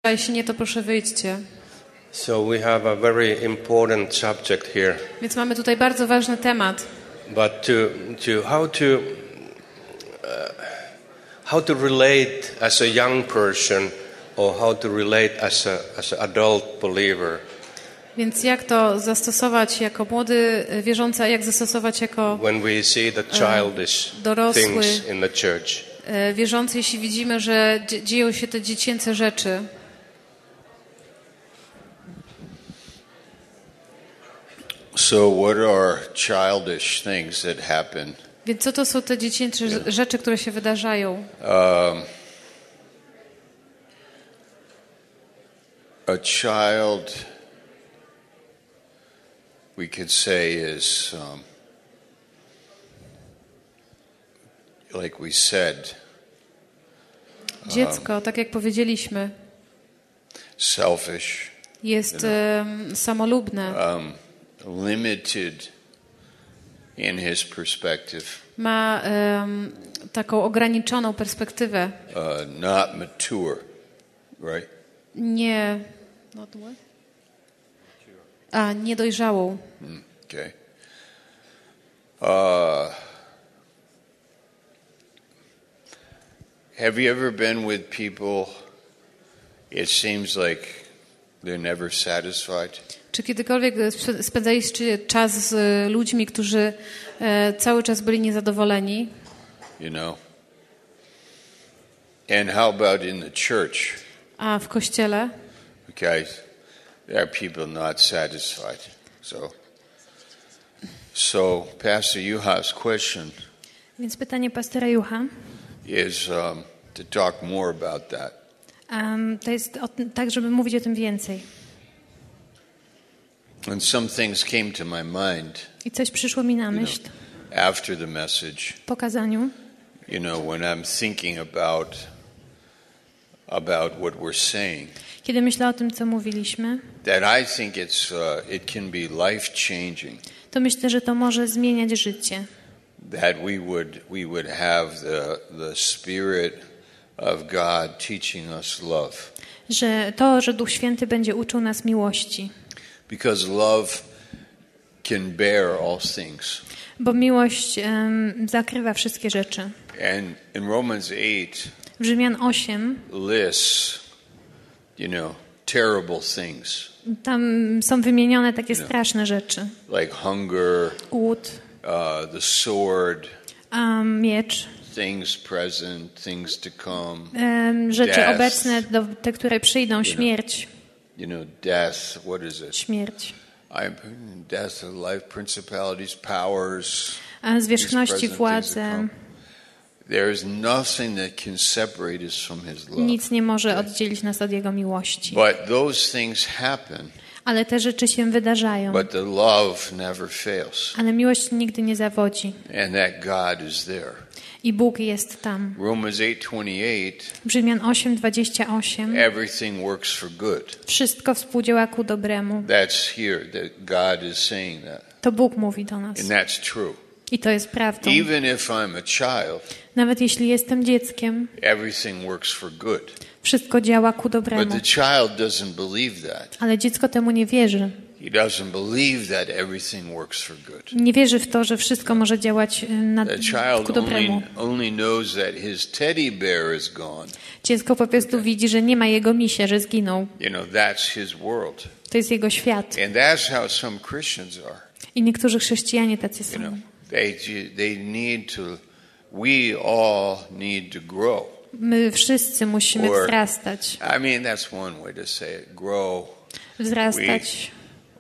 A jeśli nie, to proszę wyjdźcie. So we have a very important subject here. Więc mamy tutaj bardzo ważny temat. But how to relate as a young person or how to relate as an adult believer. Więc jak to zastosować jako młody wierzący, a jak zastosować jako when we see the childish dorosły things in the church. Wierzący, jeśli widzimy, że dzieją się te dziecięce rzeczy. So what are childish things that happen? Więc co to są te dziecięce rzeczy, które się wydarzają? A child, we could say, is like we said, Dziecko, tak jak powiedzieliśmy, selfish, jest samolubne. Limited in his perspective. Ma taką ograniczoną perspektywę. Not mature, right? Niedojrzałą. Okay. Have you ever been with people? It seems like they're never satisfied. Czy kiedykolwiek spędzaliście czas z ludźmi, którzy cały czas byli niezadowoleni? You know. And how about in the church? A w kościele? Okay, there are people not satisfied. So Pastor Juha's question. Więc pytanie pastora Juha is to talk more about that. To jest tak, żeby mówić o tym więcej. And some things came to my mind. I coś przyszło mi na myśl. After the message. Po kazaniu. You know, when I'm thinking about what we're saying. Kiedy myślę o tym, co mówiliśmy. That I think it can be life changing. To myślę, że to może zmieniać życie. That we would have the Spirit of God teaching us love. Że Duch Święty będzie uczył nas miłości. Because love can bear all things. Bo miłość zakrywa wszystkie rzeczy. And in Romans 8, w Rzymian 8 lists, terrible things. Tam są wymienione takie straszne rzeczy. Like hunger, głód, the sword, miecz, things present, things to come, rzeczy death, obecne, te, które przyjdą, śmierć. Death, what is it? Śmierć. Death, life, principalities, powers, zwierzchności, władze. There is nothing that can separate us from his love. Nic nie może oddzielić nas od jego miłości. But those things happen. Ale te rzeczy się wydarzają. But the love never fails. Ale miłość nigdy nie zawodzi. And that God is there. I Bóg jest tam. Romans 8:28. W Rzymian 8:28. Everything works for good. Wszystko współdziała ku dobremu. That's here that God is saying that. To Bóg mówi do nas. And that's true. I to jest prawdą. Even if I'm a child, nawet jeśli jestem dzieckiem, everything works for good. Wszystko działa ku dobremu. But the child doesn't believe that. Ale dziecko temu nie wierzy. He doesn't believe that everything works for good. Nie wierzy w to, że wszystko może działać ku dobremu. Only knows that his teddy bear is gone. Dziecko po prostu widzi, że nie ma jego misia, że zginął. That's his world. To jest jego świat. And that's how some Christians are. I niektórzy chrześcijanie tacy są. They need to. We all need to grow. My wszyscy musimy wzrastać. That's one way to say it. Grow. Wzrastać.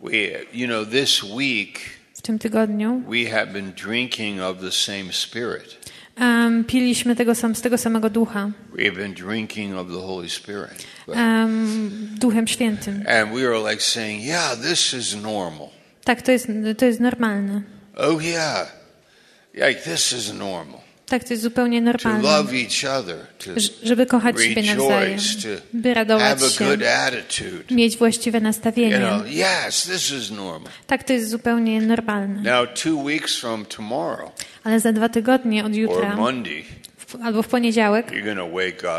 This week. W tym tygodniu. We have been drinking of the same Spirit. Piliśmy z tego samego ducha. We have been drinking of the Holy Spirit. Duchem Świętym. And we are like saying, yeah, this is normal. Tak, to jest normalne. Oh yeah, this is normal. Tak, to jest zupełnie normalne. To love each other, żeby kochać siebie nawzajem, by radować się, mieć właściwe nastawienie. Yes, this is normal. Tak, to jest zupełnie normalne. Now 2 weeks from tomorrow, ale za 2 tygodnie od jutra, or Monday, albo w poniedziałek, you're going to wake up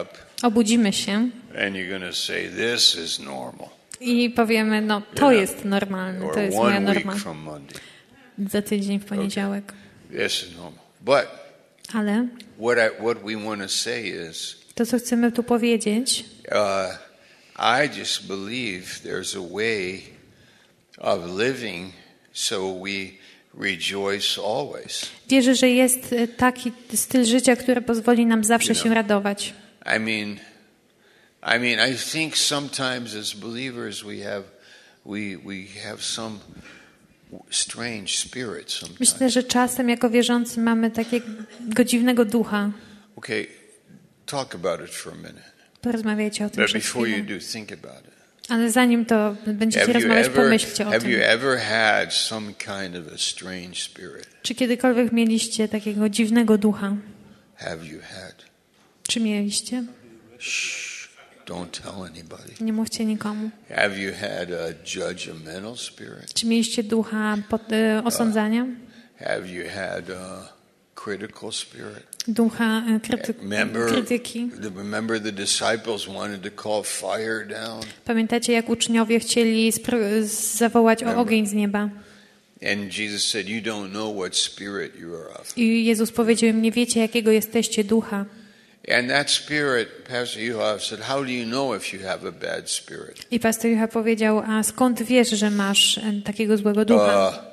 Obudzimy się. And you're going to say, this is normal. I powiemy, no to jest normalne, to jest moja norma. Za tydzień w poniedziałek. This is normal. But ale what we want to say is, to, co chcemy tu powiedzieć, I just believe there's a way of living so we rejoice always. Wierzę, że jest taki styl życia, który pozwoli nam zawsze się radować. I mean, I think sometimes as believers we have some strange spirit sometimes. Myślę, że czasem jako wierzący mamy takiego dziwnego ducha. Okay, talk about it for a minute. Porozmawiajcie o tym przez chwilę. But before you do, think about it. Ale zanim to będziecie rozmawiać, pomyślcie o tym. Have you ever had some kind of a strange spirit? Czy kiedykolwiek mieliście takiego dziwnego ducha? Have you had? Czy mieliście? Shh, don't tell anybody. Nie mówcie nikomu. Have you had a judgmental spirit? Czy mieliście ducha osądzania? Have you had a critical spirit? Ducha krytyki. Remember the disciples wanted to call fire down. Pamiętacie, jak uczniowie chcieli zawołać o ogień z nieba? And Jesus said, you don't know what spirit you are of. I Jezus powiedział im, nie wiecie, jakiego jesteście ducha. And that spirit, Pastor Juha said, how do you know if you have a bad spirit? I pastor Juha powiedział, a skąd wiesz, że masz takiego złego ducha?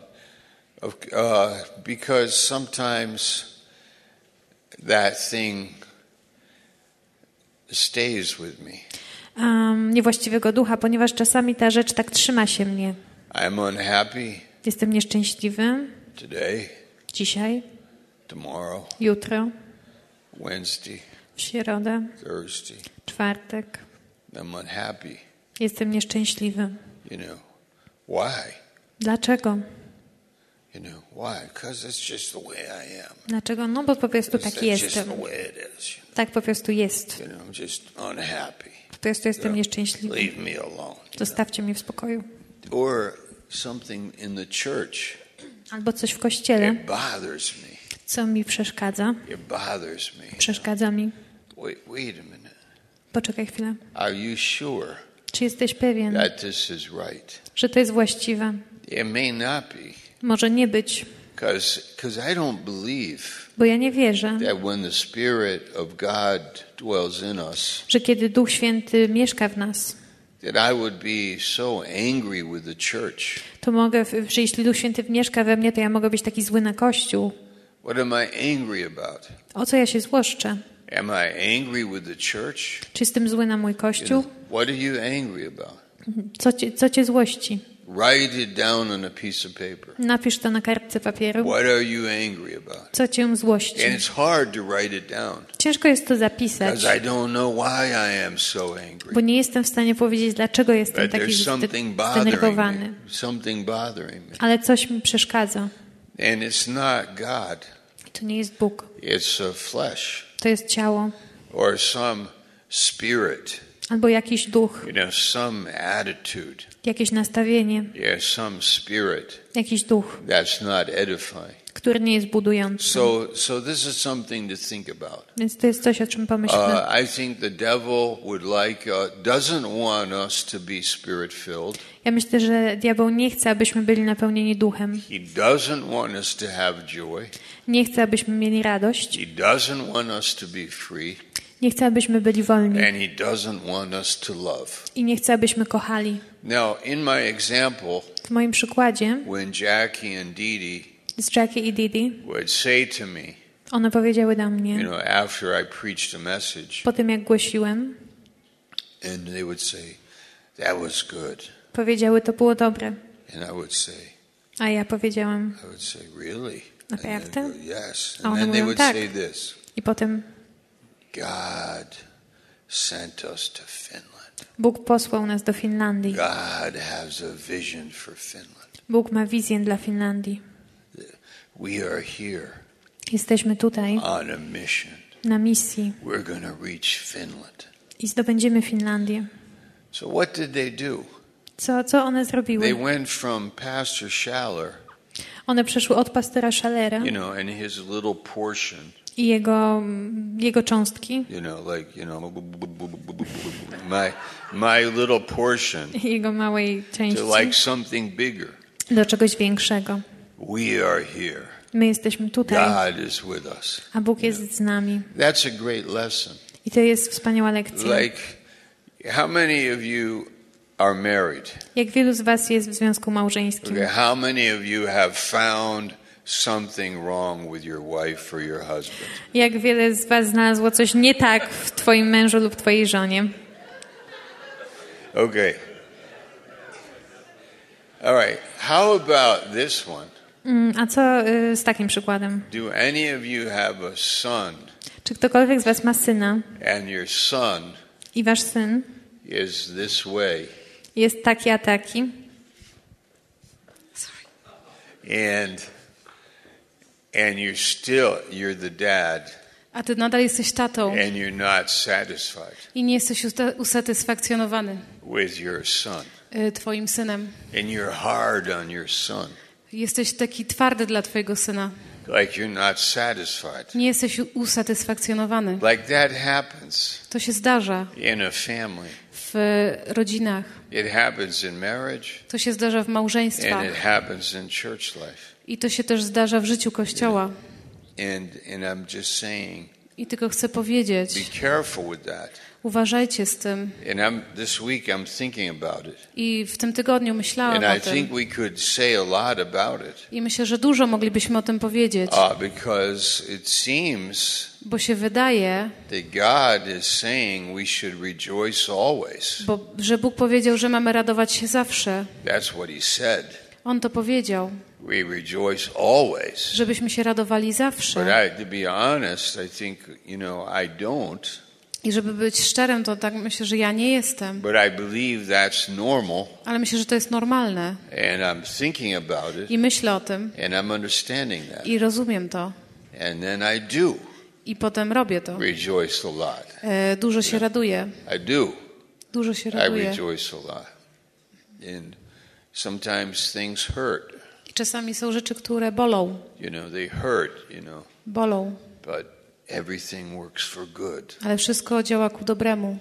Because sometimes that thing stays with me. Niewłaściwego ducha, ponieważ czasami ta rzecz tak trzyma się mnie. I'm unhappy. Jestem nieszczęśliwy. Today. Dzisiaj. Tomorrow. Jutro. Wednesday. W środę. Thursday. Czwartek. I'm unhappy. Jestem nieszczęśliwy. You know, why? Dlaczego? You know, why? Because it's just the way I am. Dlaczego? No bo po prostu tak jestem. Tak po prostu jest. You know, I'm just unhappy. Po prostu jestem nieszczęśliwy. Leave me alone. Zostawcie mnie w spokoju. Or something in the church. Albo coś w kościele. It bothers me. Co mi przeszkadza? It bothers me. Przeszkadza mi. Wait a minute. Poczekaj chwilę. Are you sure? Czy jesteś pewien, that this is right? Że to jest właściwe? It may not be. Może nie być. Because I don't believe. Bo ja nie wierzę. That when the Spirit of God dwells in us. Że kiedy Duch Święty mieszka w nas. That I would be so angry with the church. To mogę, że jeśli Duch Święty mieszka we mnie, to ja mogę być taki zły na Kościół. What am I angry about? O co ja się złoszczę? Am I angry with the church? Czy jestem zły na mój Kościół? What are you angry about? Co cię złości? Write it down on a piece of paper. Napisz to na kartce papieru. What are you angry about? Co cię złości? And it's hard to write it down. Ciężko jest to zapisać. Because I don't know why I am so angry. Bo nie jestem w stanie powiedzieć, dlaczego jestem taki zdenerwowany. Something bothering me. Ale coś mi przeszkadza. And it's not God. To nie jest Bóg. It's a flesh. To jest ciało. Or some spirit. Albo jakiś duch. You know, some attitude. Jakieś nastawienie. Yeah, some spirit. Jakiś duch. That's not edifying. Który nie jest budujący. So this is something to think about. Więc to jest coś, o czym pomyślmy. I think the devil would doesn't want us to be spirit filled. Ja myślę, że diabeł nie chce, abyśmy byli napełnieni duchem. He doesn't want us to have joy. Nie chce, abyśmy mieli radość. He doesn't want us to be free. Nie chce, abyśmy byli wolni. And he doesn't want us to love. I nie chce, abyśmy kochali. Now, in my example, w moim przykładzie, when Jackie and Didi z Jackie i Didi, would say to me, one powiedziały do mnie, you know, after I preached a message, po tym jak głosiłem, and they would say, that was good. Powiedziały, to było dobre. And I would say, a ja powiedziałam, I would say, really? Naprawdę? Yes. A And one then they mówią, would tak. say this. I potem God sent us to Finland. Bóg posłał nas do Finlandii. God has a vision for Finland. Bóg ma wizję dla Finlandii. We are here. Jesteśmy tutaj on a mission. Na misji. We're going to reach Finland. I zdobędziemy Finlandię. So what did they do? Co one zrobiły? They went from Pastor Schaller. One przeszły od pastora Schallera. You know, and his little portion. I jego cząstki. My little portion. Jego małej części. To like something bigger. Do czegoś większego. We are here. My jesteśmy tutaj. God is with us. A Bóg jest z nami. That's a great lesson. I to jest wspaniała lekcja. Like, how many of you are married? Jak wielu z was jest w związku małżeńskim? Okay, how many of you have found something wrong with your wife or your husband? Jak wiele z was znalazło coś nie tak w twoim mężu lub twojej żonie? Okay. All right. How about this one? A co z takim przykładem? Do any of you have a son? Czy ktokolwiek z was ma syna? And your son I wasz syn is this way. jest taki a taki? And you're the dad. A ty nadal jesteś tatą. And you're not satisfied. I nie jesteś usatysfakcjonowany. With your son. Twoim synem. And you're hard on your son. Jesteś taki twardy dla twojego syna. Like you're not satisfied. Nie jesteś usatysfakcjonowany. Like that happens. To się zdarza. In a family. W rodzinach. It happens in marriage. To się zdarza w małżeństwach. And it happens in church life. I to się też zdarza w życiu Kościoła. And I'm just saying. I tylko chcę powiedzieć. Be careful with that. Uważajcie z tym. And this week I'm thinking about it. I w tym tygodniu myślałam o tym. Think we could say a lot about it. I myślę, że dużo moglibyśmy o tym powiedzieć. Because it seems bo się wydaje, that God is saying we should rejoice always. Że Bóg powiedział, że mamy radować się zawsze. That's what he said. On to powiedział. We rejoice always. Żebyśmy się radowali zawsze. But to be honest, I think, I don't. I żeby być szczerym, to tak myślę, że ja nie jestem. But I believe that's normal. Ale myślę, że to jest normalne. And I'm thinking about it. I myślę o tym. And I'm understanding that. I rozumiem to. And then I do. I potem robię to. Rejoice a lot. Dużo się raduję. I do. Dużo się raduję. I rejoice a lot. And sometimes things hurt. I czasami są rzeczy, które bolą. They hurt, Bolą. But everything works for good. Ale wszystko działa ku dobremu.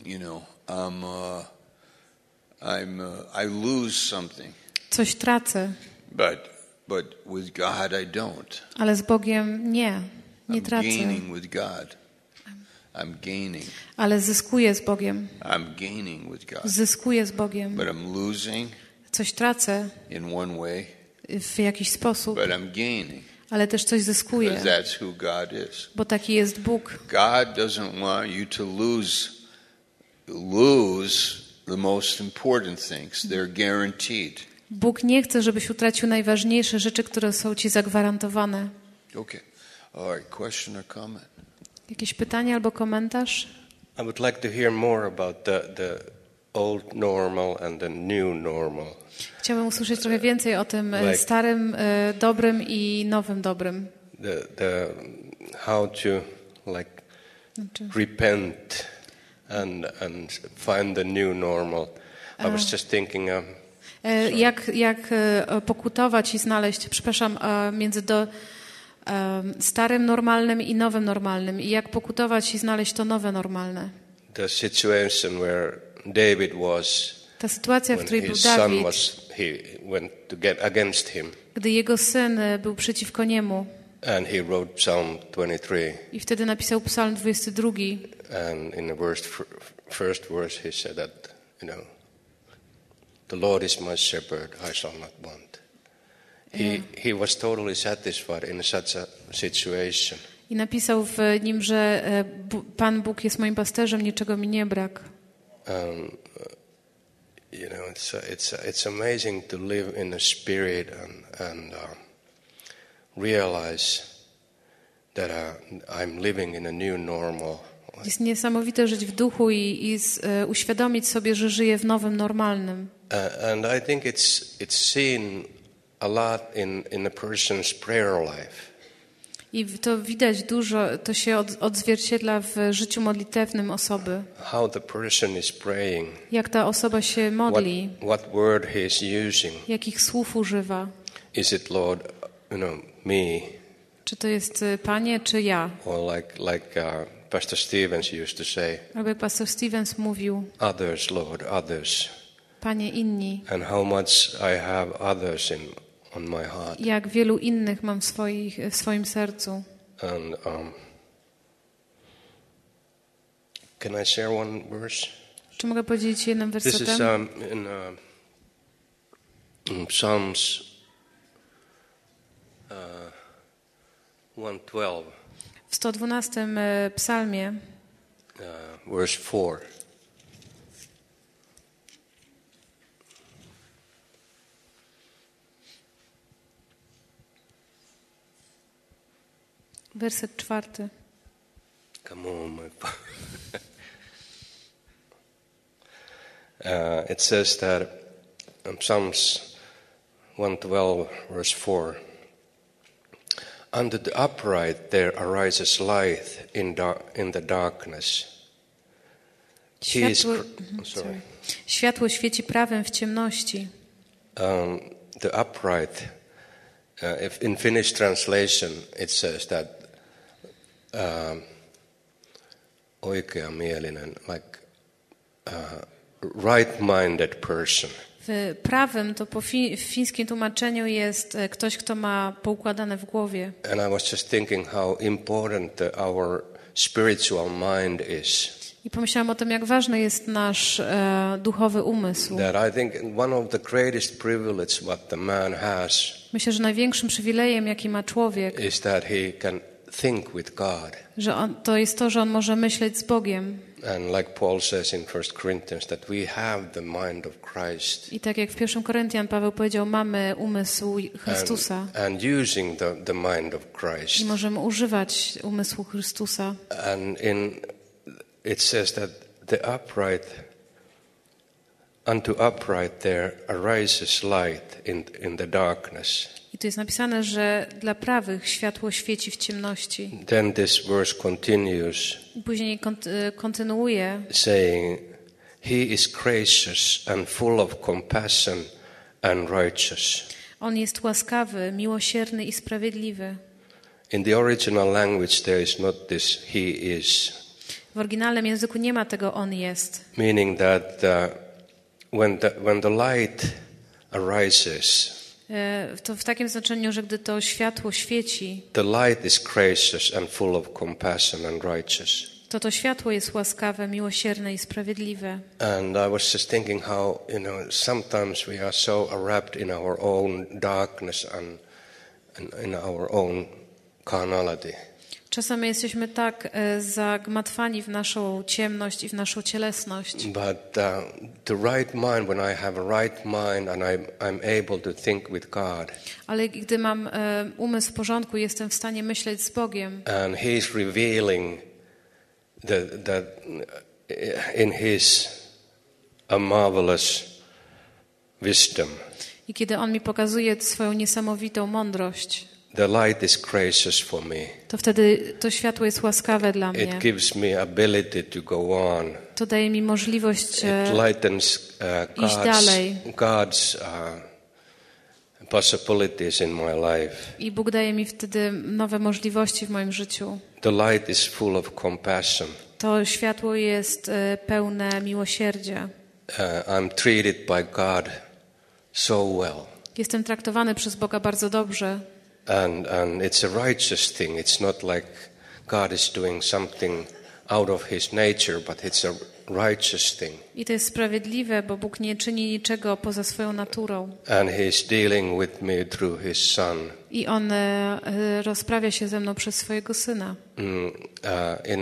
I lose something. Coś tracę. But with God I don't. Ale z Bogiem nie tracę. I'm gaining with God. I'm gaining. Ale zyskuję z Bogiem. I'm gaining with God. Zyskuję z Bogiem. But I'm losing. Coś tracę. In one way. W jakiś sposób. But I'm gaining. Ale też coś zyskuję. Because that's who God is. Bo taki jest Bóg. God doesn't want you to lose the most important things. They're guaranteed. Bóg nie chce, żebyś utracił najważniejsze rzeczy, które są ci zagwarantowane. Okay. All right. Question or comment? Jakieś pytanie albo komentarz? I would like to hear more about the old normal and the new normal. Chciałbym usłyszeć trochę więcej o tym starym dobrym i nowym dobrym. How to repent and find the new normal. I was just thinking jak pokutować i znaleźć, między starym normalnym i nowym normalnym i jak pokutować i znaleźć to nowe normalne. The situation where David was, ta sytuacja, w której był Dawid, gdy jego syn był przeciwko niemu. And he wrote Psalm 23. I wtedy napisał Psalm 22. And in the first verse he said that, the Lord is my shepherd, I shall not want. He was totally satisfied in such a situation. I napisał w nim, że Pan Bóg jest moim pasterzem, niczego mi nie brak. It's amazing to live in the spirit and realize that I'm living in a new normal. Jest niesamowite żyć w duchu i uświadomić sobie, że żyję w nowym normalnym. And I think it's seen a lot in a person's prayer life. I to widać dużo, to się odzwierciedla w życiu modlitewnym osoby. How the person is praying. Jak ta osoba się modli. What word he is using. Jakich słów używa. Is it, Lord, me? Czy to jest Panie, czy ja? Or like Pastor Stevens used to say. Albo jak pastor Stevens mówił. Others, Lord, others. Panie, inni. And how much I have others on my heart. Jak wielu innych mam w swoim sercu. And can I share one verse? Czy mogę podzielić się jednym wersetem? This is in Psalms 112. W 112 psalmie. Verse 4. Werset 4. Come on, my it says that Psalms 112, verse 4. Unto the upright there arises light in the darkness. Światło świeci prawem w ciemności. The upright, if in Finnish translation, it says that oikeamielinen, like right-minded person. W prawym to w fińskim tłumaczeniu jest ktoś, kto ma poukładane w głowie. And I was just thinking how important our spiritual mind is. I pomyślałam o tym, jak ważny jest nasz duchowy umysł. That I think one of the greatest privilege what the man has. Myślę, że największym przywilejem, jaki ma człowiek, is that he can think with God. Że to jest to, że on może myśleć z Bogiem. And like Paul says in 1 Corinthians that we have the mind of Christ. I tak jak w 1 Koryntian Paweł powiedział, mamy umysł Chrystusa. And using the mind of Christ. I możemy używać umysłu Chrystusa. And it says that the upright unto upright there arises light in the darkness. I tu jest napisane, że dla prawych światło świeci w ciemności. Then this verse continues. I później kontynuuje, saying, He is gracious and full of compassion and righteous. On jest łaskawy, miłosierny i sprawiedliwy. In the original language there is not this he is. W oryginalnym języku nie ma tego on jest. Meaning that when the light arises, to w takim znaczeniu, że gdy to światło świeci, the light is gracious and full of compassion and righteous. To światło jest łaskawe, miłosierne i sprawiedliwe. And I was just thinking how, sometimes we are so wrapped in our own darkness and in our own carnality. Czasami jesteśmy tak zagmatwani w naszą ciemność i w naszą cielesność. But the right mind, when I have a right mind and I'm able to think with God. Ale gdy mam umysł w porządku, jestem w stanie myśleć z Bogiem. And He's revealing that in His a marvelous wisdom. I kiedy On mi pokazuje swoją niesamowitą mądrość. The light is gracious for me. To wtedy to światło jest łaskawe dla mnie. It gives me ability to go on. To daje mi możliwość It lightens iść dalej. God's possibilities in my life. I Bóg daje mi wtedy nowe możliwości w moim życiu. The light is full of compassion. To światło jest pełne miłosierdzia. I'm treated by God so well. Jestem traktowany przez Boga bardzo dobrze. And it's a righteous thing. It's not like God is doing something out of His nature, but it's a righteous thing. I to jest sprawiedliwe, bo Bóg nie czyni niczego poza swoją naturą. And He's dealing with me through His Son. I On rozprawia się ze mną przez swojego Syna. In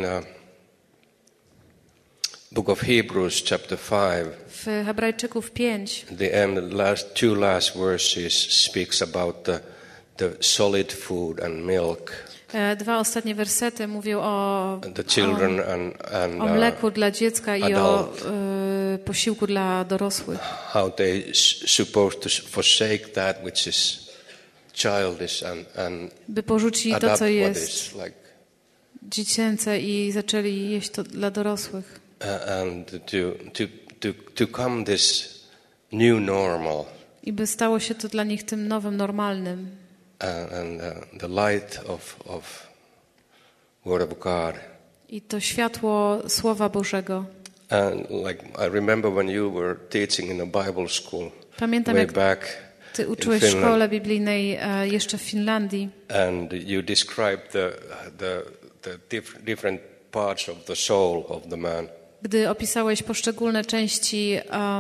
Book of Hebrews, chapter 5. W Hebrajczyków 5. The end, two last verses speaks about the solid food and milk. Dwa ostatnie wersety mówią o the children o mleku dla dziecka i o posiłku dla dorosłych. How they supposed to forsake that which is childish and by porzucili to, co jest like, dziecięce i zaczęli jeść to dla dorosłych. And to come this new normal. I by stało się to dla nich tym nowym normalnym. and the light of Word of God. I to światło Słowa Bożego. And like I remember when you were teaching in a Bible school. Pamiętam, way jak back ty uczyłeś w szkole biblijnej jeszcze w Finlandii. And you described the different parts of the soul of the man. Gdy opisałeś poszczególne części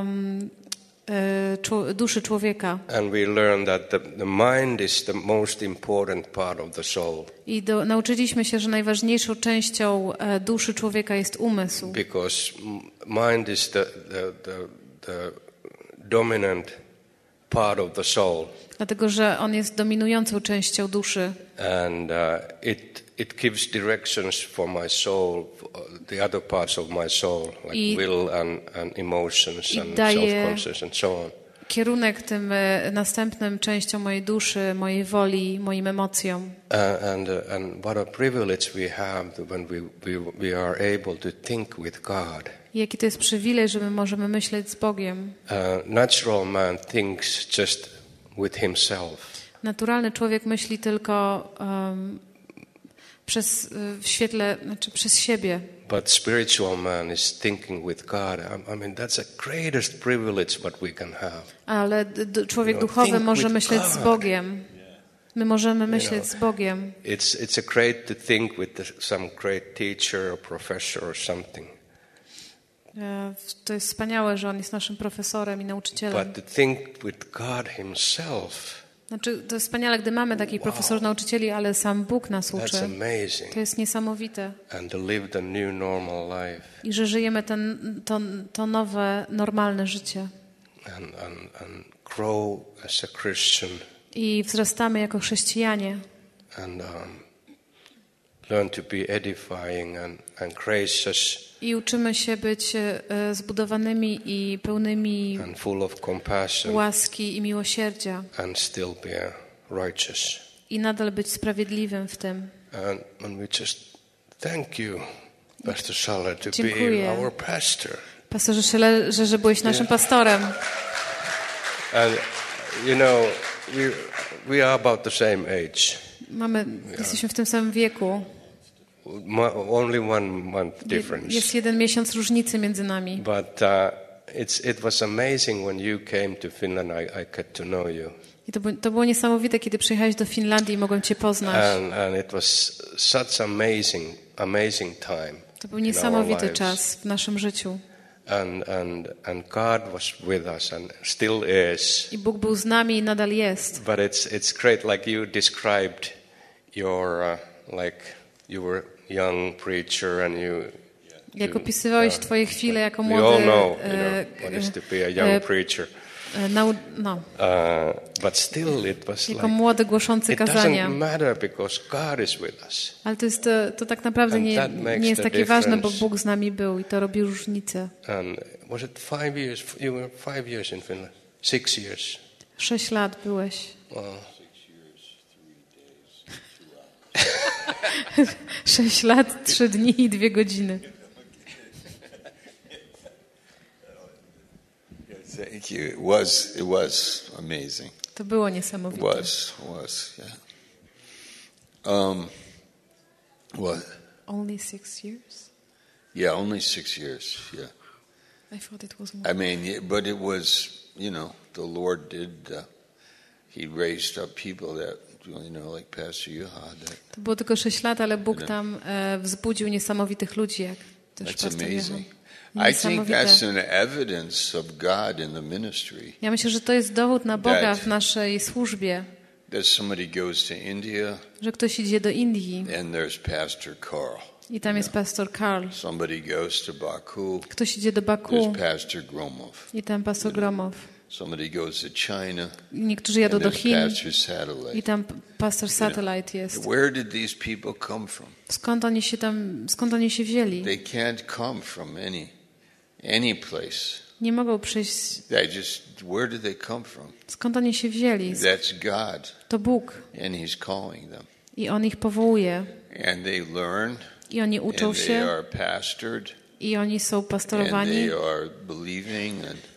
duszy człowieka. And we learned that the mind is the most important part of the soul. I nauczyliśmy się, że najważniejszą częścią duszy człowieka jest umysł. Because mind is the dominant part of the soul. Dlatego, że on jest dominującą częścią duszy. And it gives directions for my soul, the other parts of my soul, like will and emotions and self-conscious and so on. Kierunek tym następnym częścią mojej duszy, mojej woli, moim emocjom. And what a privilege we have when we are able to think with God. I jaki to jest przywilej, że my możemy myśleć z Bogiem. Natural man thinks just with himself. Naturalny człowiek myśli tylko przez siebie. But spiritual man is thinking with God. I mean, that's the greatest privilege what we can have. Ale człowiek duchowy może myśleć z Bogiem. My możemy myśleć z Bogiem. It's a great to think with some great teacher or professor or something. To jest wspaniałe, że on jest naszym profesorem i nauczycielem. But to think with God himself. Znaczy, to jest wspaniale, gdy mamy takich profesorów, nauczycieli, ale sam Bóg nas uczy. To jest niesamowite. And to live the new normal life. I że żyjemy to nowe, normalne życie. And grow as a Christian. I wzrastamy jako chrześcijanie. And learn to be edifying and gracious. I uczymy się być zbudowanymi i pełnymi and full of compassion, łaski i miłosierdzia. And still be righteous. I nadal być sprawiedliwym w tym. And we just thank you, Pastor Schaller, to be our pastor. Pastorze Schallerze, że byłeś naszym pastorem. And you know, we are about the same age. Jesteśmy w tym samym wieku. Only 1 month difference. Jest 1 miesiąc różnicy między nami. But it was amazing when you came to Finland. I got to know you. I to było niesamowite, kiedy przyjechałeś do Finlandii i mogłem cię poznać. And it was such amazing time. To był niesamowity czas w naszym życiu. And God was with us and still is. I Bóg był z nami i nadal jest. But it's great, like you described your like you were young preacher and you. Jak opisywałeś twoje chwile jako młody. We all know, what is to be a young preacher. But still it was jako młody głoszący kazania. It doesn't matter because God is with us. Ale to tak naprawdę nie jest takie ważne, bo Bóg z nami był i to robi różnicę. And was it 5 years? You were 5 years in Finland. 6 years. 6 lat byłeś. Wow. 6 lat, 3 dni i 2 godziny. Thank you. It was amazing. To było niesamowite. Was, yeah. What? Only 6 years? Yeah, only 6 years, yeah. I thought it was more. I mean, but it was, the Lord did, He raised up people that, like Pastor Juha. To było tylko 6 lat, ale Bóg tam wzbudził niesamowitych ludzi, jak też Pastor Juha. I think that's an evidence of God in the ministry. Ja myślę, że to jest dowód na Boga w naszej służbie. That somebody goes to India. Że ktoś idzie do Indii. And there's Pastor Carl. I tam jest pastor Karl. Somebody goes to Baku. Ktoś idzie do Baku. There's Pastor Gromow. I tam pastor Gromow. Somebody goes to China. Niektórzy jadą do Chin. Pastor Satellite. I tam pastor Satellite jest. Where did these people come from? Skąd oni się wzięli? They can't come from any place. Nie mogą przyjść. Where did they come from? Skąd oni się wzięli? That's God. To Bóg. And He's calling them. I On ich powołuje. And they learn. I oni uczą się. And they are pastored. I oni są pastorowani. And they are believing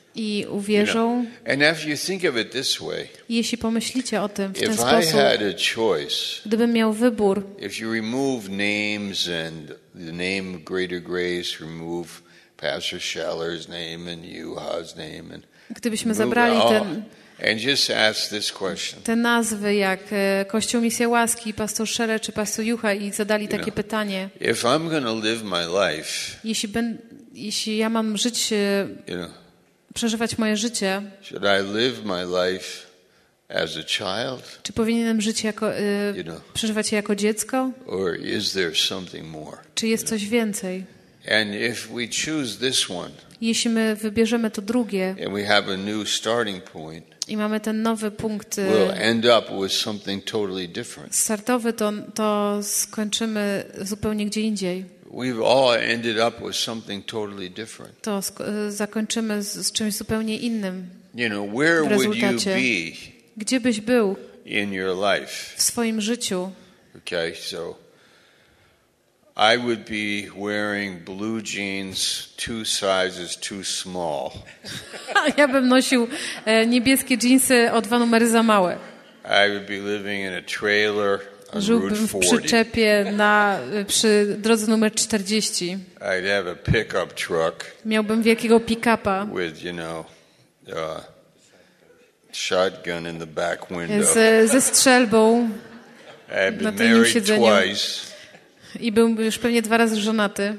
I uwierzą. And if you think of it this way, jeśli pomyślicie o tym w ten if sposób, I had a choice, gdybym miał wybór, if you remove names and the name Greater Grace, remove Pastor Schaller's name and Juha's name, and gdybyśmy zabrali and just ask this question. Te nazwy jak Kościół Misja Łaski, pastor Scheller czy pastor Jucha i zadali takie pytanie. If I'm going to live my life, jeśli ja mam żyć, przeżywać moje życie, should I live my life as a child? Czy powinienem żyć przeżywać je jako dziecko? Or is there something more? Czy jest coś więcej? And if we choose this one, jeśli my wybierzemy to drugie, and we have a new starting point, i mamy ten nowy punkt we'll end up with something totally different. Startowy, to skończymy zupełnie gdzie indziej. We've all ended up with something totally different. To zakończymy z czymś zupełnie innym. Where would you be? Gdzie byś był in your life? W swoim życiu? Okay, so I would be wearing blue jeans 2 sizes too small. Ja bym nosił niebieskie dżinsy o 2 numery za małe. I would be living in a trailer on Żyłbym Route 40. w przyczepie przy drodze numer 40. I'd have a pickup truck. Miałbym wielkiego pick-upa. With, shotgun in the back window. Ze strzelbą na tylnym siedzeniu. Twice. I byłbym już pewnie 2 razy żonaty.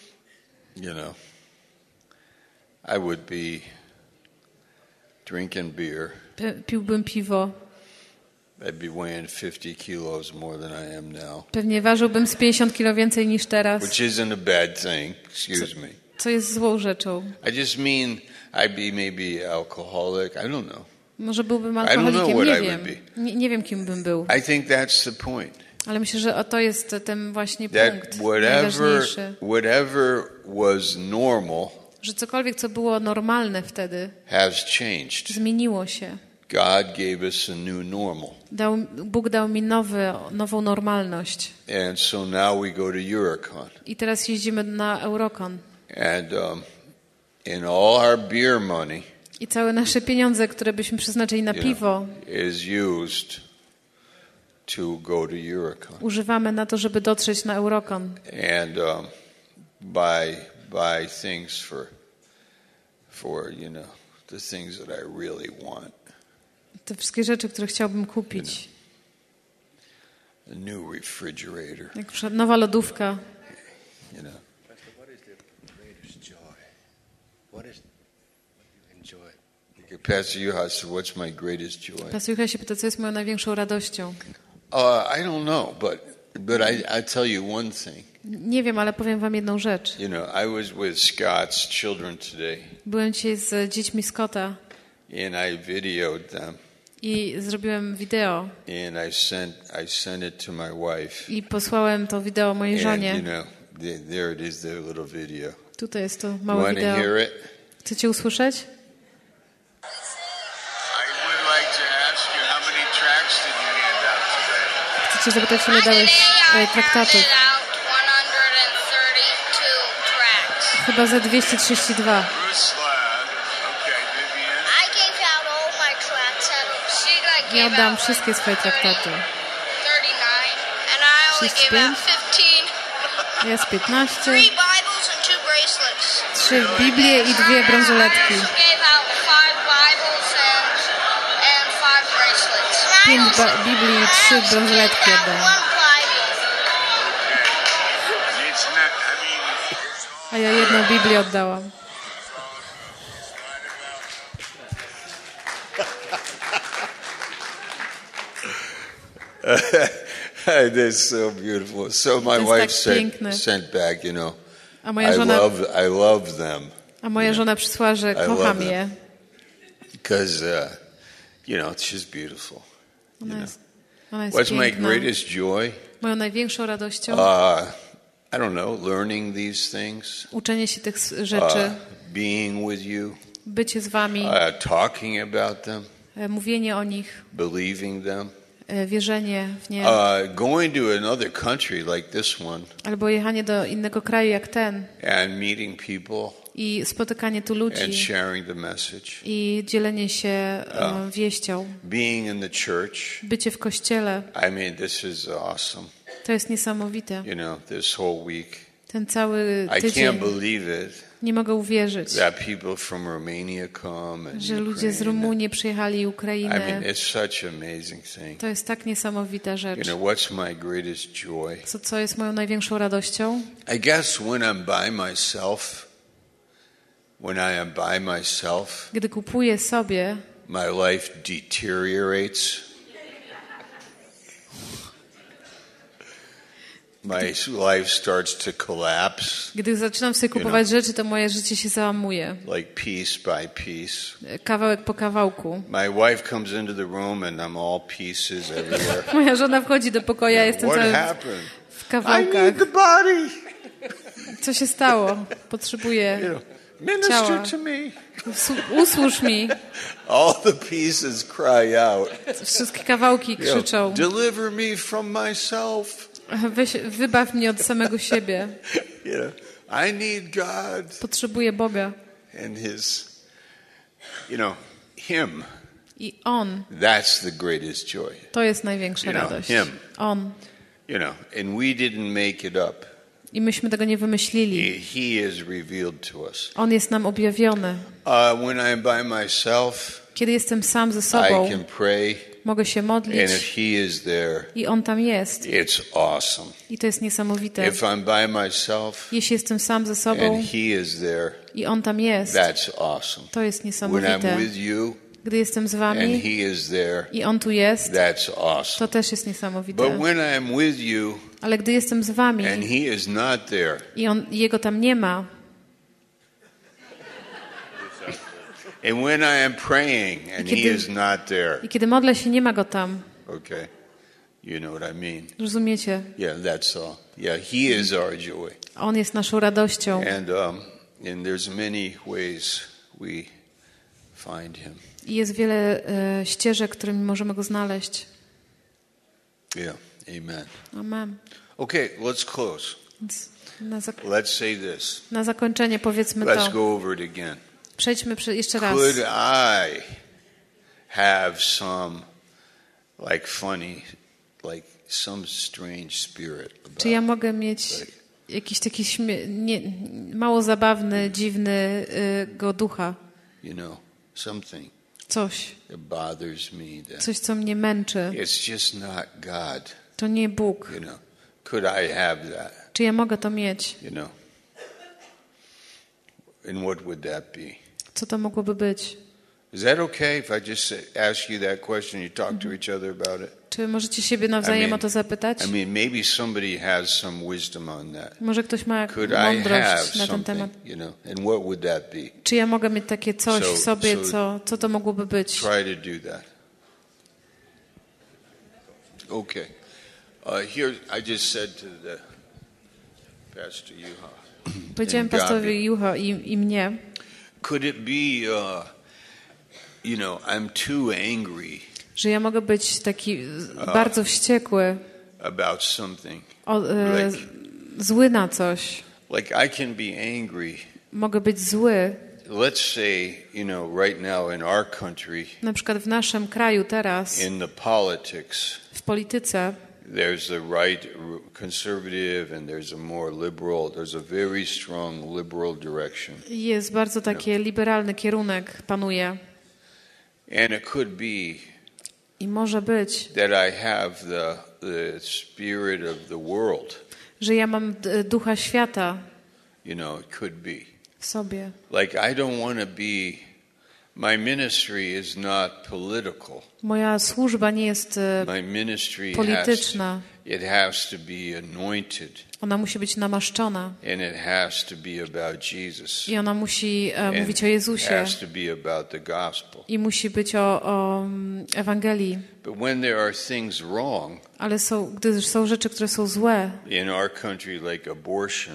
I would be drinking beer. Piłbym piwo. I'd be weighing 50 kilos more than I am now. Pewnie ważyłbym z 50 kilo więcej niż teraz. Which isn't a bad thing, excuse me. Co jest złą rzeczą. I just mean I'd be maybe alcoholic, I don't know. Może byłbym alkoholikiem, nie wiem. Nie wiem, kim bym był. I think that's the point. Ale myślę, że to jest ten właśnie punkt najważniejszy. Whatever was normal, że cokolwiek, co było normalne wtedy, has changed. Zmieniło się. God gave us a new normal. Bóg dał mi nową normalność. And so now we go to Eurocon. I teraz jeździmy na Eurocon. And in all our beer money, i całe nasze pieniądze, które byśmy przeznaczyli na piwo, is used to go to Eurocon. Używamy na to, żeby dotrzeć na Eurocon. And buy things for the things that I really want. Te wszystkie rzeczy, które chciałbym kupić. A new refrigerator. Jak nowa lodówka. Pastor Juha said, "What's my greatest joy?" Pastor Juha się pyta, co jest moją największą radością. I don't know, but I tell you one thing. Nie wiem, ale powiem wam jedną rzecz. I was with Scott's children today. Byłem dzisiaj z dziećmi Scotta. And I videoed them. I zrobiłem wideo. And I sent it to my wife. I posłałem to wideo mojej żonie. And there it is, the little video. Tutaj jest to małe wideo. Hear it? Chcecie usłyszeć? Chcę zapytać, ile dałeś traktatów? Chyba za 232. Ja oddam wszystkie swoje traktaty. 35. Ja z 15. 3 Biblie i 2 bransoletki. 5 Biblii i 3 bransoletki oddam. A ja 1 Biblię oddałam. That's so beautiful. So my wife sent back, a moja żona, I love them. A moja żona przysłała, że kocham je. Because, it's just beautiful. Ona jest What's piękna. My greatest joy? Moją największą radością? I don't know, learning these things. Uczenie się tych rzeczy. Being with you. Bycie z wami. Talking about them. Mówienie o nich. Believing them. wierzenie w nie. Going to another country like this one. Albo jechanie do innego kraju jak ten. And meeting people. I spotykanie tu ludzi. And sharing the message. I dzielenie się wieścią. Being in the church. Bycie w kościele. I mean, this is awesome. To jest niesamowite. You know, this whole week. Ten cały tydzień. I can't believe it. Nie mogę uwierzyć, that people from Romania come and że ludzie z Rumunii przyjechali i Ukrainy. I mean, it's such an amazing thing. To jest tak niesamowita rzecz. You know, what's my greatest joy? Co jest moją największą radością? I guess when I'm by myself, gdy kupuję sobie, my life deteriorates. My life starts to collapse. Gdy zaczynam sobie kupować rzeczy, to moje życie się załamuje. Like piece by piece. Kawałek po kawałku. My wife comes into the room and I'm all pieces everywhere. Moja żona wchodzi do pokoju, ja jestem cały w kawałkach. I need the body. Co się stało? Potrzebuję Minister ciała. to me. Usłuż mi. All the pieces cry out. Wszystkie kawałki krzyczą. Deliver me from myself. Wybaw mnie od samego siebie. I need God. Potrzebuję Boga. And Him. I On. That's the greatest joy. To jest największa radość. Him. On. And we didn't make it up. I myśmy tego nie wymyślili. He is revealed to us. On jest nam objawiony. When I'm by myself, kiedy jestem sam ze sobą, I can pray. Mogę się modlić. And if he is there, i On tam jest. It's awesome. I to jest niesamowite. If I'm by myself, jeśli jestem sam ze sobą, and he is there, i On tam jest, that's awesome. to jest niesamowite. When I'm with you, gdy jestem z wami, and he is there, i On tu jest, that's awesome. to też jest niesamowite. But when I'm with you, ale gdy jestem z wami, and he is not there, i Jego tam nie ma, and when I am praying and he is not there. I kiedy modlę się, nie ma Go tam. Okay. You know what I mean? Rozumiecie? Yeah, that's all. Yeah, he is our joy. On jest naszą radością. And there's many ways we find him. I jest wiele ścieżek, którymi możemy Go znaleźć. Yeah, amen. Amen. Okay, let's close. Let's say this. Na zakończenie powiedzmy to. Let's go over it again. Przejdźmy jeszcze raz. Could I have some funny, some strange spirit about czy ja mogę mieć jakiś taki mało zabawny, dziwny ducha? Something. Coś. That bothers me. Coś, co mnie męczy. It's just not God. To nie Bóg. Could I have that? Czy ja mogę to mieć? And what would that be? Co to mogłoby być? Is that okay if I just ask you that question? You talk to each other about it. Czy możecie siebie nawzajem o to zapytać? Maybe somebody has some wisdom on that. Może ktoś ma mądrość na ten temat. And what would that be? Czy ja mogę mieć takie coś w sobie, co to mogłoby być? Try to do that. Okay. Here I just said to the Pastor Juha. Powiedziałem pastorowi Juha i mnie. Could it be, I'm too angry. Że ja mogę być taki bardzo wściekły. About something. Zły na coś. I can be angry. Mogę być zły. Let's say, right now in our country. Na przykład w naszym kraju teraz. In the politics. W polityce. There's the right conservative and there's a more liberal. There's a very strong liberal direction. Jest bardzo taki liberalny kierunek panuje. And it could be. I może być. That I have the spirit of the world. Że ja mam ducha świata. It could be. W sobie. I don't want to be. My ministry is not political. Moja służba nie jest polityczna. It has to be anointed. Ona musi być namaszczona. And it has to be about Jesus. I ona musi mówić o Jezusie. It has to be about the gospel. I musi być o Ewangelii. But when there are things wrong, ale gdy są rzeczy, które są złe, in our country like abortion,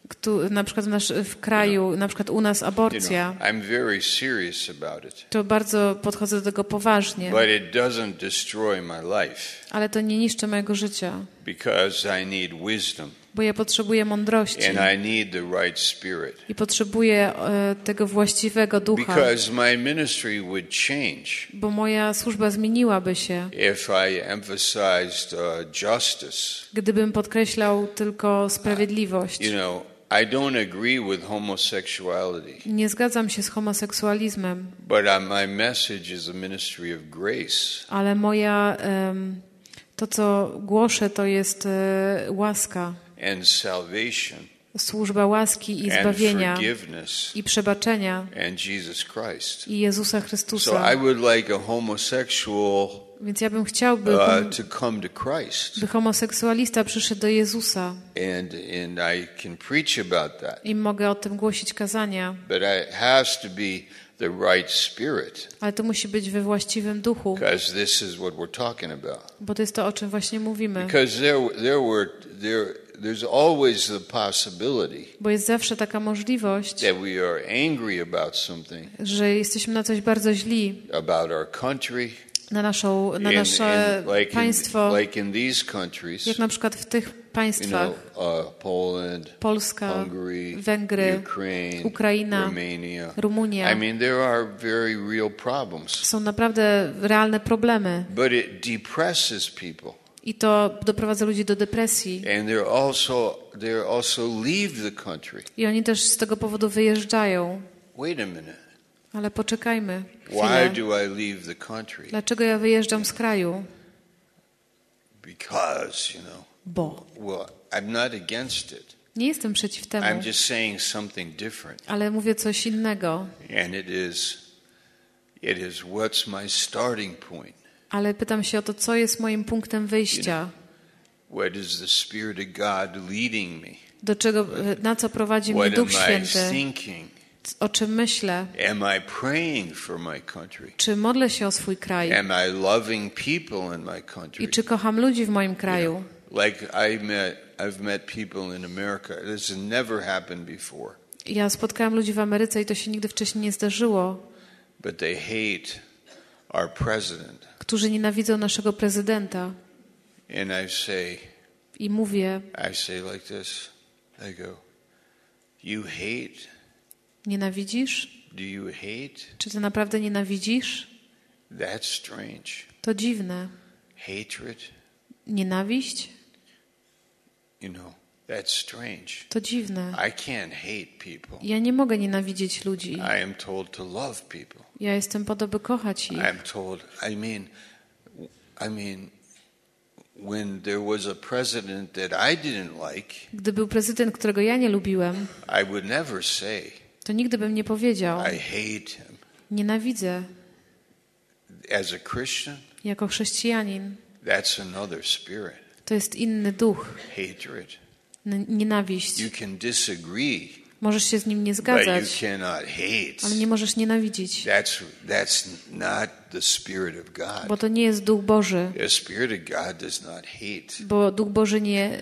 na przykład w kraju, na przykład u nas aborcja, I'm very serious about it. to bardzo podchodzę do tego poważnie. But it doesn't destroy my life. Ale to nie niszczy mojego życia. Because I need wisdom. Bo ja potrzebuję mądrości. And I need the right spirit. I potrzebuję tego właściwego ducha. Because my ministry would change. Bo moja służba zmieniłaby się. If I emphasized justice. Gdybym podkreślał tylko sprawiedliwość. I don't agree with homosexuality. Nie zgadzam się z homoseksualizmem. But my message is a ministry of grace. Ale to co głoszę, to jest łaska. And salvation. Służba łaski i zbawienia. And forgiveness. I przebaczenia. And Jesus Christ. I Jezusa Chrystusa. So I would like a homosexual. Więc ja bym chciał, by homoseksualista przyszedł do Jezusa. And I can preach about that. I mogę o tym głosić kazania. But it has to be the right spirit. Ale to musi być we właściwym duchu. Because this is what we're talking about. Bo to jest to, o czym właśnie mówimy. Because there's always the possibility. Bo jest zawsze taka możliwość. That we are angry about something. Że jesteśmy na coś bardzo źli. About our country. Na nasze państwo, like in these countries, jak na przykład w tych państwach, Poland, Polska, Hungary, Węgry, Ukraine, Ukraina, Rumunia. I mean, there are very real problems. Są naprawdę realne problemy. But it depresses people. I to doprowadza ludzi do depresji. And they also leave the country. I oni też z tego powodu wyjeżdżają. Wait a minute. Ale poczekajmy chwilę. Why do I leave the country? Dlaczego ja wyjeżdżam z kraju? Because, Bo. Well, I'm not against it. Nie jestem przeciw temu. I'm just saying something different. Ale mówię coś innego. And it is what's my starting point. Ale pytam się o to, co jest moim punktem wyjścia. Where is the Spirit of God leading me? Na co prowadzi mnie Duch Święty? What am I thinking? O czym myślę? Am I praying for my country? Czy modlę się o swój kraj? Am I loving people in my country? I czy kocham ludzi w moim kraju? Like I've met people in America. This has never happened before. Ja spotkałem ludzi w Ameryce i to się nigdy wcześniej nie zdarzyło. But they hate our president. Którzy nienawidzą naszego prezydenta. And I mówię. I say like this. I go, you hate? Nienawidzisz? Do you hate? Czy ty naprawdę nienawidzisz? That's strange. To dziwne. Hatred? Nienawiść? That's strange. To dziwne. I can't hate people. Ja nie mogę nienawidzieć ludzi. I am told to love people. Ja jestem po to, by kochać ich. I mean, when there was a president that I didn't like, gdy był prezydent, którego ja nie lubiłem, I would never say, to nigdy bym nie powiedział, I hate him. Nienawidzę. As a Christian, jako chrześcijanin, that's another spirit. To jest inny duch. Hatred. Nienawiść. You can disagree. Możesz się z nim nie zgadzać, but you cannot hate. Ale nie możesz nienawidzić. That's not the Spirit of God. Bo to nie jest Duch Boży. The Spirit of God does not hate. Bo Duch Boży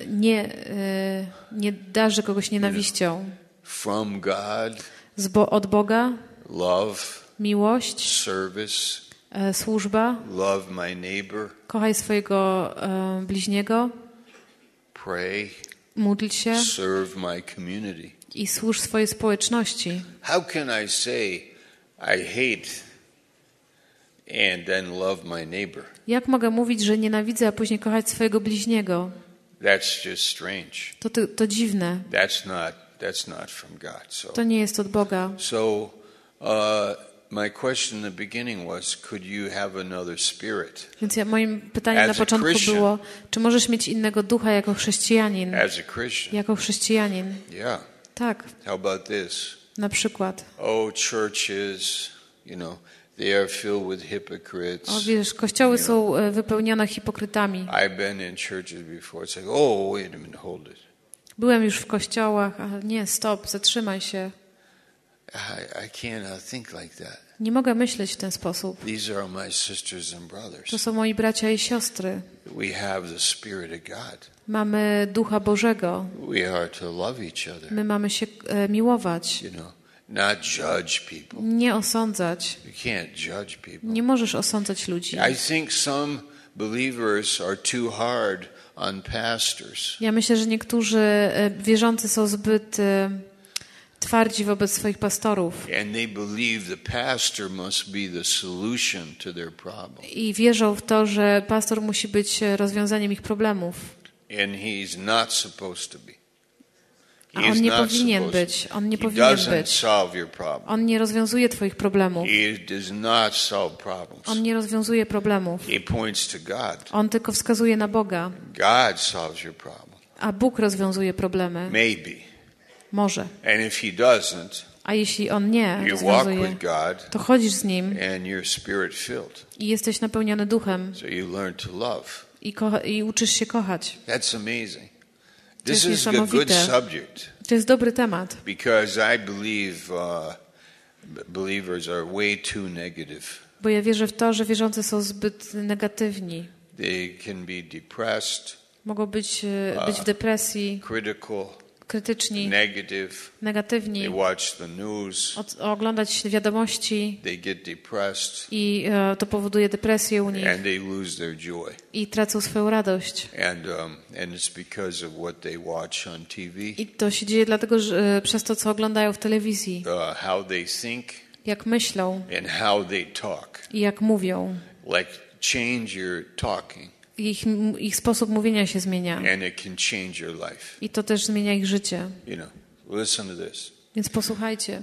nie darzy kogoś nienawiścią. From God, od Boga, love, miłość, service, służba, love my neighbor, kochaj swojego bliźniego, pray, módl się, serve my community. I służ swojej społeczności. How can I say I hate and then love my neighbor? Jak mogę mówić, że nienawidzę, a później kochać swojego bliźniego? That's just strange. To dziwne. That's not from God. So. To nie jest od Boga. So, my question in the beginning was, could you have another spirit? Więc moim pytaniem na początku było, czy możesz mieć innego ducha jako chrześcijanin? As a Christian. Jako chrześcijanin. Yeah. Tak. How about this? Na przykład. Churches, they are filled with hypocrites. Wiesz, kościoły są wypełnione hipokrytami. I've been in churches before. It's like, wait a minute, hold it. Byłem już w kościołach, ale nie, stop, zatrzymaj się. I can't think like that. Nie mogę myśleć w ten sposób. These are my sisters and brothers. To są moi bracia i siostry. We have the Spirit of God. Mamy Ducha Bożego. We are to love each other. My mamy się miłować. You know, not judge people. Nie osądzać. You can't judge people. Nie możesz osądzać ludzi. I think some believers are too hard on pastors. Ja myślę, że niektórzy wierzący są zbyt twardzi wobec swoich pastorów. And they believe the pastor must be the solution to their problem. I wierzą w to, że pastor musi być rozwiązaniem ich problemów. And he's not supposed to be. A on nie powinien być. On nie powinien być. On nie rozwiązuje twoich problemów. On nie rozwiązuje problemów. On tylko wskazuje na Boga. A Bóg rozwiązuje problemy. Może. A jeśli On nie rozwiązuje, to chodzisz z Nim i jesteś napełniony Duchem i uczysz się kochać. To jest niesamowite. To jest dobry temat. Bo ja wierzę w to, że wierzący są zbyt negatywni. Mogą być w depresji, krytyczni, negatywni, oglądać wiadomości i to powoduje depresję u nich i tracą swoją radość. I to się dzieje dlatego, że przez to, co oglądają w telewizji, jak myślą i jak mówią. Ich sposób mówienia się zmienia. I to też zmienia ich życie. Więc posłuchajcie.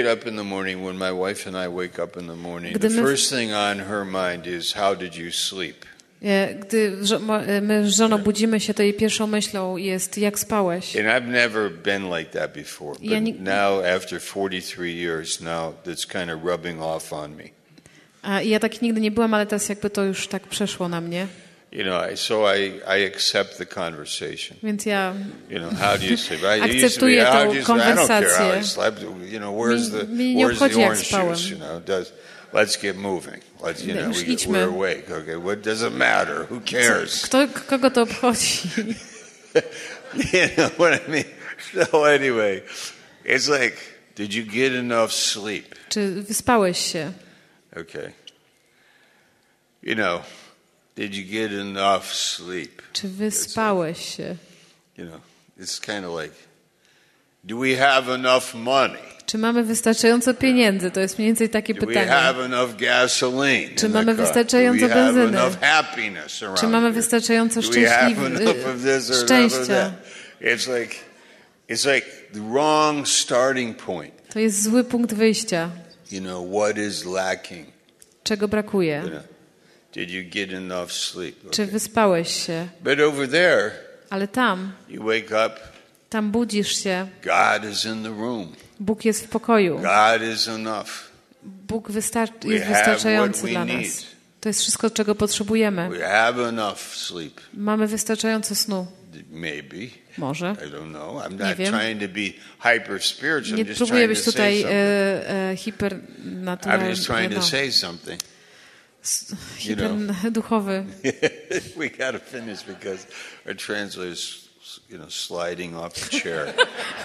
Gdy my z żoną budzimy się, to jej pierwszą myślą jest, jak spałeś. And I've never been like that before. But now after 43 years now that's kind of rubbing off on me. Ja tak nigdy nie byłam, ale teraz jakby to już tak przeszło na mnie. You know, so I accept the conversation. Więc ja akceptuję tę konwersację. Where's the orange juice? You know, let's get moving. We're awake. Okay, what does it matter? Who cares? Kogo to obchodzi? You know what I mean? So anyway, it's like, did you get enough sleep? Czy wyspałeś się? Okay. You know, did you get enough sleep? Czy wyspałeś się? You know, it's kind of like, do we have enough money? Czy mamy wystarczająco pieniędzy? To jest mniej więcej takie pytanie. Czy mamy wystarczająco benzyny? Czy mamy wystarczająco szczęścia? It's like the wrong starting point. To jest zły punkt wyjścia. You know, what is lacking? Czego brakuje? You know, did you get enough sleep? Okay. Czy wyspałeś się? But over there, ale tam, you wake up, tam budzisz się. God is in the room. Bóg jest w pokoju. God is enough. Bóg jest wystarczający dla nas. To jest wszystko, czego potrzebujemy. We have enough sleep. Mamy wystarczająco snu. Maybe. Może. I don't know. I'm not trying to be hyper spiritual. Nie próbuję być tutaj hipernaturalny. I'm just trying to say something. Hiperduchowy. We got to finish because our translator is, you know, sliding off the chair.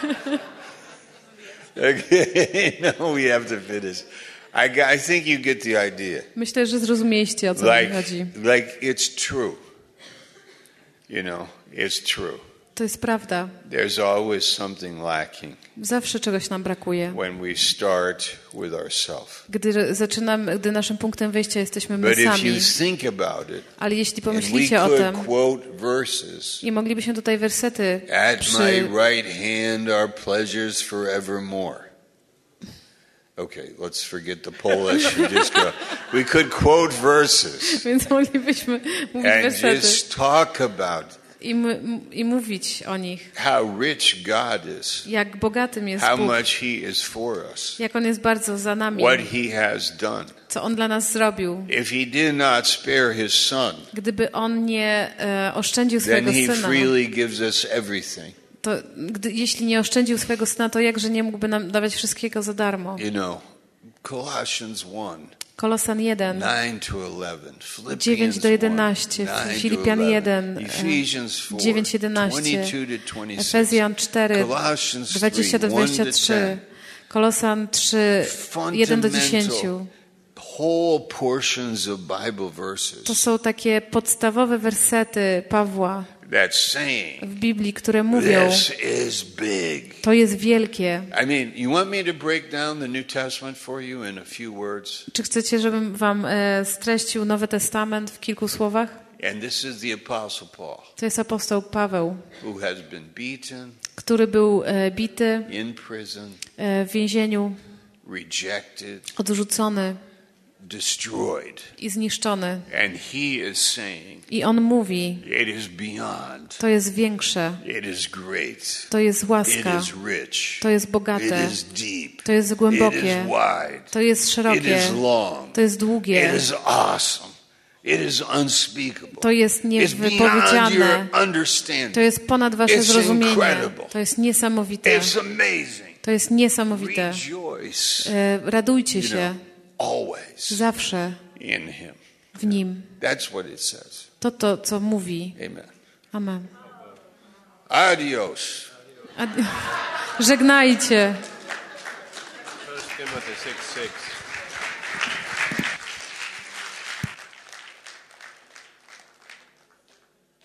Okay, no, we have to finish. I think you get the idea. Myślę, że zrozumieliście, o co mi chodzi. Like it's true. You know, it's true. To jest prawda. There's always something lacking. Zawsze czegoś nam brakuje. When we start with ourselves. Gdy naszym punktem wyjścia jesteśmy my sami. But if you think about it, ale jeśli pomyślicie o tym, quote verses, i moglibyśmy tutaj wersety at my right hand are pleasures forevermore. Okay, let's forget the Polish. We could quote verses. Więc moglibyśmy mówić wersety. And just talk about i mówić o nich. How rich God is. Jak bogatym jest How Bóg. Much he is for us. Jak on jest bardzo za nami. What he has done. Co on dla nas zrobił. If he did not spare his son. Gdyby on nie oszczędził swojego syna. Then he freely gives us everything. to jeśli nie oszczędził swojego syna, to jakże nie mógłby nam dawać wszystkiego za darmo? Colossians 1. Kolosan 1, 9 do 11, Filipian 1, 9, 11, Efezjan 4, 20 do 23, Kolosan 3, 1 do 10. To są takie podstawowe wersety Pawła w Biblii, które mówią, to jest wielkie. Czy chcecie, żebym wam streścił Nowy Testament w kilku słowach? To jest apostoł Paweł, który był bity, w więzieniu, odrzucony, i zniszczony. And he is saying, i on mówi, it is beyond, to jest większe, it is great, to jest łaska, it is rich, to jest bogate, it is deep, to jest głębokie, it is wide, to jest szerokie, it is long, to jest długie, it is awesome, it is unspeakable, to jest niewypowiedziane, to jest ponad wasze zrozumienie, to jest niesamowite, to jest niesamowite. Radujcie się zawsze w Nim. To, co mówi. Amen. Adios. Żegnajcie. 1 Timothy 6:6.